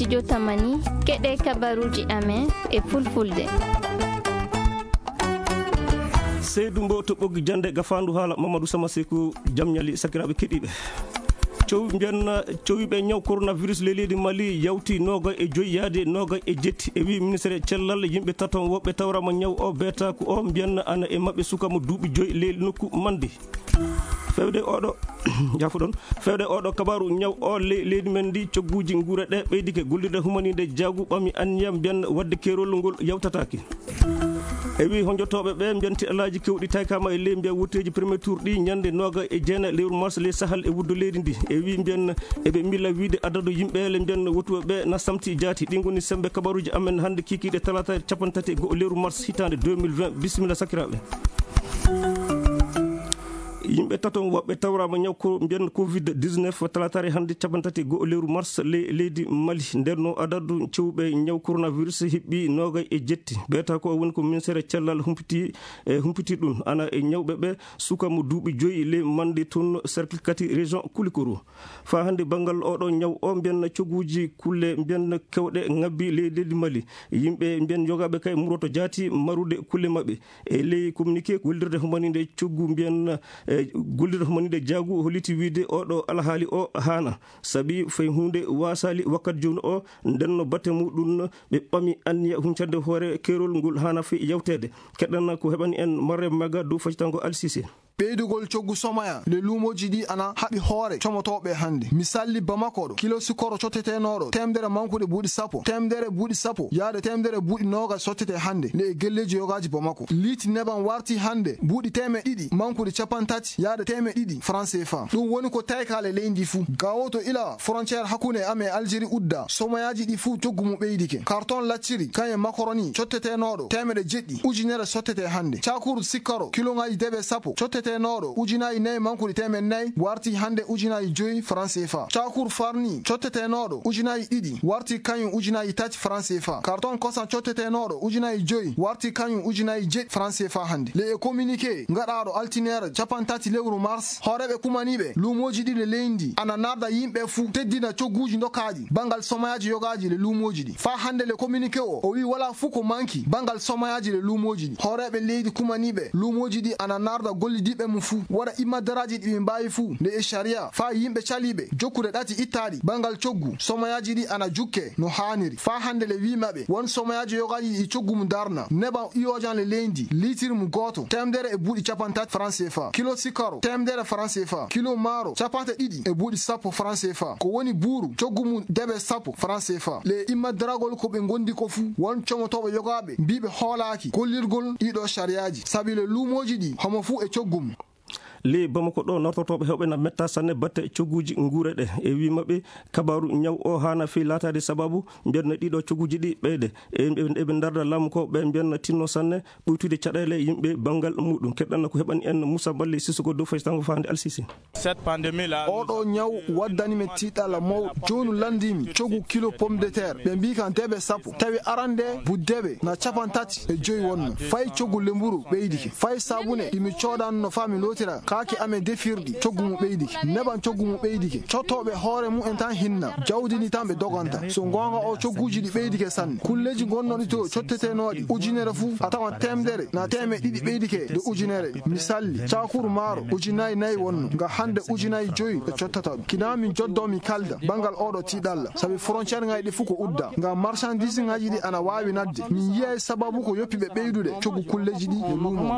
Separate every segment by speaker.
Speaker 1: studio Tamani keɗe kabaruji amen e fulfulde.
Speaker 2: Seydou Mbow to ɓoggi jande gafandu haala Mamadou Sama Sekou jam ñali sakiraɓe keɗiɓe. Cowiɓe ñaw coronavirus leydi Mali yawti 25 yaade 27 e wi ministére cellal yimɓe taton woɓɓe tawrama ñaw o beeta ko o mbiyanna ana e mabɓe sukamo duuɓi 5 leydi nokku mandi fewde oɗo kabaru ñaw o leydi men ndi cogguji guure ɗe ɓeydike gollirde humanide jaagu ɓami anniyam mbiyan wadde keerol ngol yawtatake e wi honjotoɓe ɓe mbiyanti alaji kewɗi taykama e ley mbiya wotteji premier tour ɗi ñande 29 lewru mars ley sahal e wuddo leydi ndi e wi mbiyan eɓe milla wiide adadu yimɓele mbiyan wottuɓe ɓe na samti jaati ɗi goni sembe kabaruji amen hande kikiɗe talata 31 lewru mars hitande 2020 bisimilla sakiraɓe. Yimɓe taton woɓɓe tawrama ñaw ko mbiyan covid-19 talatare hande 31 lewru mars leydi Mali nderno adadu cewɓe ñaw coronavirus hiɓɓi 27 beeta ko woni ko ministére cellal humpiti ɗum ana e ñawɓe ɓe sukamo duuɓi 5 ley mande toon cercle 4 région Koulikoro fa hande banggal oɗo ñaw o mbiyan cogguji kulle mbiyan kewɗe ngabbi leydi Mali yimɓe mbiyan yogaɓe kay muroto jaati marude kulle mabɓe e ley communiqué gollirde humanide coggu mbiyan gollirde humanide jaagu holiti wiide oɗo alhaali o haana saabi fay hunde wasali wakkati joni o ndenno batte muɗum ɓe ɓami anniya huncande hoore kerol ngol hana fe yawtede keɗɗan ko heɓani en marre maga dow facitango Alsise.
Speaker 3: ɓeydugol coggu somaya le luumoji ɗi ana haɓi hoore comotoɓe hannde misalli Bamako ɗo kilo sukoro cottetenoɗo temdere mankude buuɗi sappo temdere buuɗi sappo yaade temdere buuɗi nogas sottete hannde le gelleji yogaji Bamako liiti neban warti hannde buuɗi teme ɗiɗi mankude capantati yaade teme ɗiɗi franc CFA ɗum woni ko taykale leydi fuu gawo to ila frontiére hakkunde ame Algérie udda somayaji ɗi fuu coggu mum ɓeydike carton lacciri kañe macaroni cottetenoɗo temeɗe jeɗɗi ujunere sottete hannde cakuru sikkaro kiloŋaji deɓe sappo cottetenoɗo ujunaji 4 mankude temen 4 warti hannde ujunaji 5 franc CFA cakuru farni cottetenoɗo ujunaji 2 warti kañum ujunaji 3 franc CFA carton kosan cottetenoɗo ujunaji 5 warti kañum ujunaji 7 franc CFA hannde le e communiqué gaɗaɗo altinere capantati lewru mars horeɓe kumaniɓe luumoji ɗi le leydi ana narda yimɓe fuu teddina cogguji dokkaji bangal somayaji yogaji le luumoji ɗi fa hannde le communiqué o wi wala fuu ko manki bangal somayaji le luumoji ɗi horeɓe leydi kumaniɓe luumoji ɗi ana narda gollidiɓe mum fuu waɗa immadaraji ɗi ɓe mbawi fuu le e sharia fa yimɓe caliɓe jokkude ɗati ittaɗi bangal coggu somayaji ɗi ana jukke no haniri fa hannde le wimaɓe won somayaji yogaji ɗi coggu mu darna neɓa iyojan le leydi litiri mu goto temdere e buuɗi capantati franc CFA kilo sikaro temdere franc CFA kilo maaro capante ɗiɗi e buuɗi sappo franc CFA ko woni buuru coggu mum deɓe sappo franc CFA le immadaragol ko ɓe gondi ko fuu won comotoɓe yogaɓe mbiɓe hoolaki gollirgol ɗiɗo shariaji saabi le luumoji ɗi homo fuu e coggu mum
Speaker 2: le Bamako ɗo nortotoɓe hewɓe na metta sanne batte cogguji guure ɗe e wimaɓe kabaru ñaw o hana fi latade sababu mbiyanna ɗiɗo cogguji ɗi ɓeyde eɓe darda laamu ko ɓe mbiyanna tinno sanne ɓuytude caɗele yimɓe banggal muɗum keɗɗanna ko heɓani en Moussa Balle Sissoko dow fayitango fande Alsisi.
Speaker 3: oɗo ñaw waddanimi tiɗɗala mawɗo joni landimi coggu kilo pomme de terre ɓe mbi kan deɓe sappo tawi arande buddeɓe na capantati e 5 wonno fayi coggu lemburu ɓeydike fayi sabune ɗimi coɗanno fami lotira kaake amen defirɗi coggu mum ɓeydike neɓan coggu mum ɓeydike cottoɓe hoore mum en tan hinna jawdini tan ɓe doganta so gonga o cogguji ɗi ɓeydike sanne kulleji gonnoɗi to cottetenoɗi ujunere fuu a tawan temdere na teme ɗiɗi ɓeydike de ujunere ɗi misalli cakuru maaro ujunayi 4 wonno nga hande ujunayi 5 ɓe cottata ɗum kina min joddo mi kalda bangal oɗo tiɗalla saabi frontiére ngaji ɗi fuu ko udda ngam marchandise ngaji ɗi ana wawi nadde min yiyay sababu ko yoppiɓe ɓeydude coggu kulleji ɗi e luumo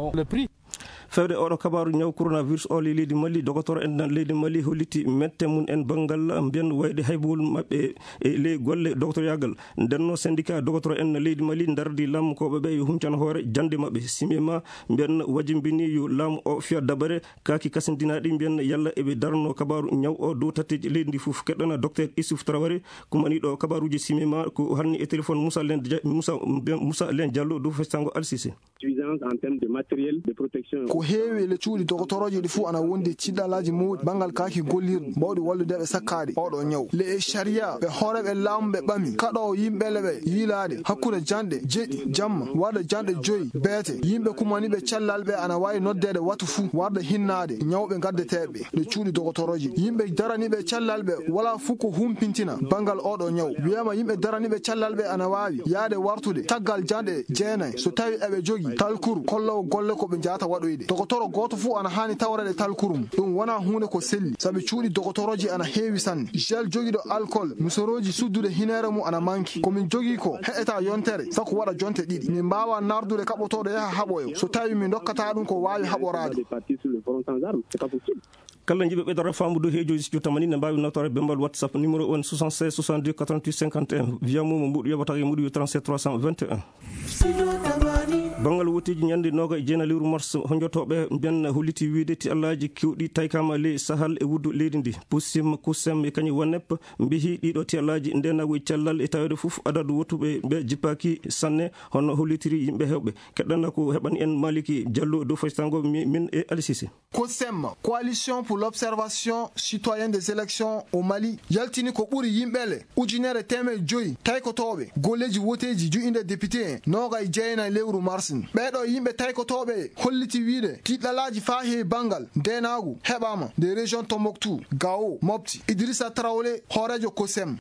Speaker 2: fewde oɗo kabaru ñaw coronavirus o leydi Mali dogotoro en leydi Mali holliti mette mun en banggal mbiyan wayde haybol mabɓe e ley golle doctoragal ndenno syndicat dogotoro en leydi Mali dardi laamu koɓe ɓe yo huncana hoore jande mabɓe simima mbiyan wajimbini yo laamu o fiya dabare kaki kasindinaɗi mbiyan yalla eɓe darno kabaru ñaw o dow tatteji leydi ndi foof keɗɗana docteur Issouf Traoré kumaniɗo kabaruji simima ko hanni e téléphone Moussa Len Diallo dow facitango Alsise.
Speaker 4: insuffisance en termes de matériel de protection.
Speaker 3: Ko heewi le cuuɗi dogotoroji ɗi fuu ana wondi ciɗɗalaji mawɗi bangal kaki gollirɗi mbawɗi walludeɓe sakkade oɗo ñaw. Le e sharia ɓe hooreɓe laamu ɓe ɓami kaɗo yimɓele ɓe yiilade hakkude janɗe jeɗɗi jamma warde janɗe 5 beete yimɓe kumaniɓe cellal ɓe ana wawi noddede watu fuu warde hinnade ñawɓe gaddeteɓe le cuuɗi dogotoroji yimɓe daraniɓe cellal ɓe wala fuu ko humpintina bangal oɗo ñaw wiyama yimɓe daraniɓe cellal ɓe ana wawi yaade wartude taggal janɗe 9 so tawi eɓe jogi talkuru kollowo golle ko ɓe jahata waɗoyde dogotoro goto fuu ana hani tawrede talkuru mum ɗum wona hunde ko selli saabi cuuɗi dogotoroji ana heewi sanne gel jogiɗo alcool musoroji suddude hinere mum ana manki komin jogui ko heƴeta yontere sako waɗa jonte 2 min mbawa nardude kaɓotoɗo yaha haɓoyo so tawi min dokkata ɗum ko wawi haɓorade
Speaker 2: kala jiɓe ɓeydora famudu heejoji studio tamani ne mbawi nawtore bembal whatsapp numéro on 76 62 88 51 via mum mbuɗo yoɓata e muɗo 37 321 bangal wotiji ñande noga e jeena lewru mars honjotoɓe mbiyan holliti wiide ti allaji kewɗi taykama ley sahal e wuddu leydi ndi pussim kusem e kañum wonnepp mbihi ɗiɗo ti allaji ndenago e cellal e tawede foof adadu wottuɓe ɓe jippaki sanne hono hollitiri yimɓe hewɓe keɗɗanna ko heɓani en Maliki Diallo dow faytango min e Ali Cissé.
Speaker 3: COSEM, Coalition pour l'observation citoyenne des élections au Mali yaltini ko ɓuri yimɓele ujunere temed 5 taykotoɓe golleji woteji juɗinde député en noga e jeyna e lewru mars ɓeɗo yimɓe taykotoɓe holliti wiide tiɗɗalaji fa he bangal ndenagu heɓama des régions Tombouctou, Gao, Mopti. Idrissa Traoré horejo COSEM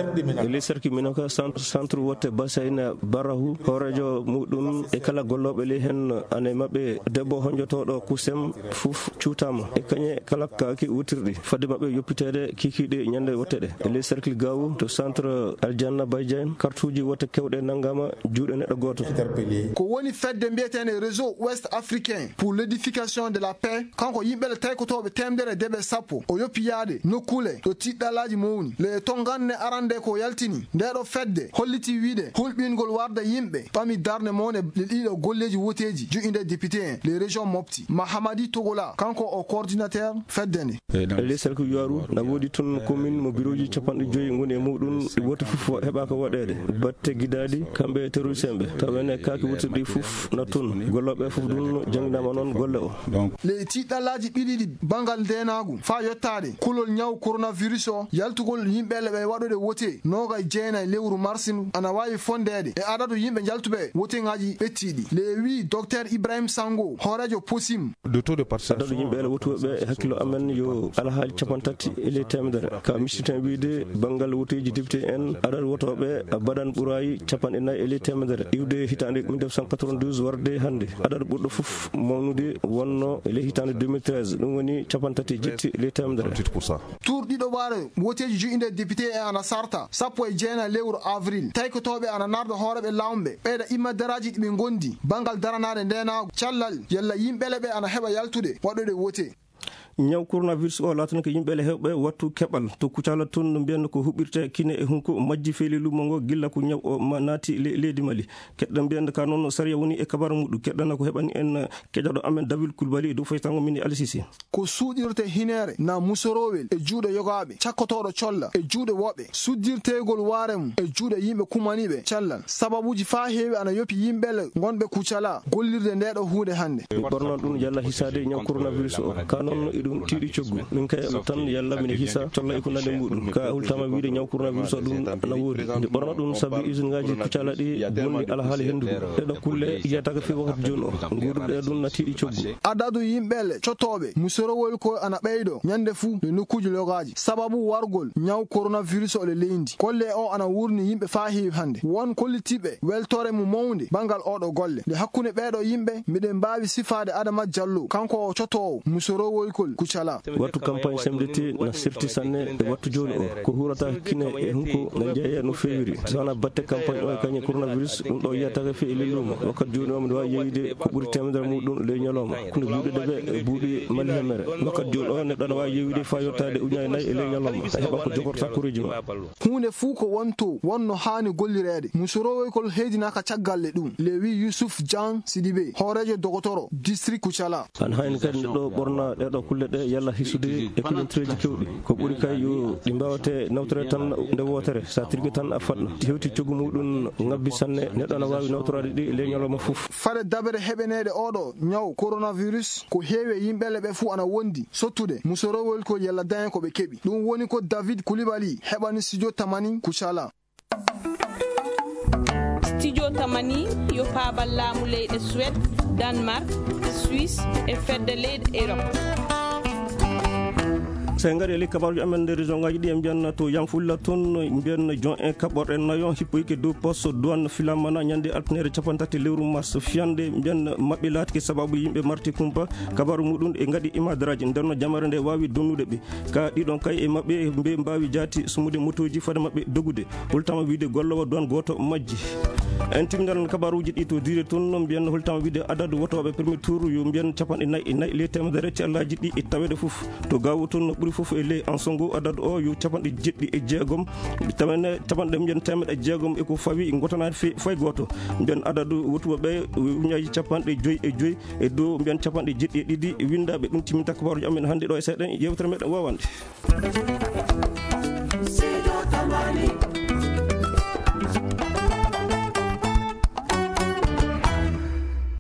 Speaker 2: les cerki minoka centre wotte basayna barahu horejo muɗum e kala golloɓe le hen ane mabɓe debbo honjotoɗo COSEM fuf cuutama e kañe kala kaki wutirɗi fadde mabɓe yoppitede kikiɗe ñande wotteɗe e les cercle Gao to centre Aljanna Baydiane kartuji wotte kewɗe nangama juuɗe neɗɗo goto
Speaker 3: ko woni fedde mbiyetene réseau ouest africain pour l'édification de la paix kanko yimɓele taykotoɓe temdere deɓe sappo o yoppi yaade nokkule ɗo tiɗɗalaji mowni le tonganne arande ko yaltini ndeɗo fedde holliti wiide hulɓingol warda yimɓe ɓami darde mawne le ɗiɗo golleji woteji juɗinde député en les régions Mopti Mahamadi Togola kanko o coordinateur fedde nde
Speaker 2: les cercle yoaru na woodi toon commune mo bureauji 50 ngoni e muɗum woto fof heɓa ko waɗede batte guidadi kamɓe terroriste ɓe tawene kaki wutirɗi fof na toon golloɓe fof ɗum jangginama noon golle o
Speaker 3: le tiɗɗalaji ɗiɗiɗi bangal ndenagu fa yettade kulol ñaw coronavirus o yaltugol yimɓele ɓe waɗude wote noga e jeyna e lewru marsinu ana wawi fondede e adadu yimɓe jaltuɓe woteŋaji ɓettiɗi le wi docteur Ibrahim Sango horejo POSIM
Speaker 2: adadu yimɓele wotuɓe e hakkilo amen yo alhaali 30 ele temedere ka mistiten wiide bangal woteji député en adadu wotoɓe baɗan ɓurayi 40 ele temedere iwde hitande 1992 warde hande adadu ɓurɗo fof mawnude wonno ele hitande 2013 ɗum woni 37 ele temedere
Speaker 3: tour ɗiɗo ɓaare woteji juɗinde député en ana sarta sappo e jeyna lewru avril taykotoɓe ana narda hooreɓe lawmɓe ɓeyda immanderaji ɗiɓe gondi bangal daranade ndenago callal yalla yimɓele ɓe ana heɓa yaltude waɗude wote
Speaker 2: ñaw coronavirus o latano ko yimɓele hewɓe wattu keɓal to kucala toon no mbiyanno ko huɓirte kine e hunko majji feeli lumo ngo gilla ko ñaw o naati leydi Mali keɗɗan mbiyande ka noon saria woni e kabar muɗum keɗɗana ko heɓani en keƴaɗo amen David Coulibaly dow faytango min e Ali Cissé
Speaker 3: ko suuɗirte hinere na musorowel e juuɗe yogaɓe cakkotoɗo colla e juuɗe woɓɓe suddirtegol waare mum e juuɗe yimɓe kumaniɓe cellal sababuji fa heewi ana yoppi yimɓele gonɓe kucala gollirde ndeɗo hunde hande
Speaker 2: ɓornon ɗum yalla hisade ñaw coronavirus o ka noon ɗum tiiɗi coggu min kay tan yalla mine hisa colla e ko nande muɗum ka hultama wiide ñaw coronavirus o ɗum ana woodi nde ɓorno ɗum saabi usine ngaji kucala ɗi gonɗi alhaali hendugo ɗeɗo kulle yiyataka fi wakkati joni o guurɗe ɗum na tiiɗi coggu
Speaker 3: adadu yimɓele cottoɓe musorowol ko ana ɓeydo ñande fuu le nokkuji logaji sababu wargol ñaw coronavirus o le leydi golle o ana wurni yimɓe fa heewi hande won kollitiɓe weltore mum mawde bangal oɗo golle nde hakkunde ɓeɗo yimɓe miɗen mbawi sifade Adama Diallo kanko o cottowo musorowol kol kucala
Speaker 2: wattu campagne semdete na sirti sanne e wattu joni o ko hurata kine e hunko na jeeye no fewiri sona batte campagne o e kañe coronavirus ɗum ɗo yiyataka fe e lelluma wakkati joni o mbiɗa wawi yeyde ko ɓuuri temedere muɗum ley ñalawma kono buuɗe deɓe buuɗi Mali hemere wakkati joni o neɗɗo aɗa wawi yewide fa yettade ujunnaje 4 e ley ñalawma a heɓa ko jogorta koreji ma
Speaker 3: hunde fuu ko wonto wonno hani gollirede musorowoykol heydinaka caggalle ɗum le wi Youssouf Jean Sidibé horejo dogotoro district Kucala
Speaker 2: an hayni kadi neɗɗo ɓorna ɗeɗo kulle ɗe yalla hisude e pilentreji kewɗi ko ɓuri kay yo ɗi mbawate nawtore tan nde wotere sa tirgui tan a faɗɗo hewti coggu muɗum ngabbi sanne neɗɗo ana wawi nawtorade ɗi le ñalawma foof
Speaker 3: fade dabere heɓenede oɗo ñaw coronavirus ko heewi e yimɓele ɓe fuu ana wondi sottude musorowol ko yalla dañe ko ɓe keeɓi ɗum woni ko David Coulibaly heɓani studio tamani Kucala.
Speaker 5: Studio tamani yo paabal laamu leyɗe Suède, Danemark, Suisse e fedde leyɗe Europe.
Speaker 2: sen ngari li kabaruji amen nder région ngaji ɗi en mbiyanna to Yanfulla toon mbiyanna jon en kaɓɓorɗen nayon hippoyke dow poste douane filamana ñande altinere 30 lewru mars fiyande mbiyanna mabɓe laatike sababu yimɓe marti kumpa kabaru muɗum e gaɗi imadaraji nderno jamare nde wawi donnude ɓe ka ɗiɗon kay e mabɓe mbe mbawi jaati sumude motoji fade mabɓe dogude holtama wiide gollowo douane goto majji en timminan kabaruji ɗi to dire toon mbiyanna holtama wiide adadu wotoɓe premier tour yo mbiyan 49 le temedere cellaji ɗi e tawede foof to gawu toon ɓuuri foof e ley en songo adadu o yo 76 capanɗe mbiyan temeɗe jeegom eko fawi gotanade fay goto mbiyan adadu wotuɓeɓe uñaji 5 e dow mbiyan 7 windaɓe ɗum timminta kabaruji amen hannde ɗo e seeɗen yewtere meɗen wawande.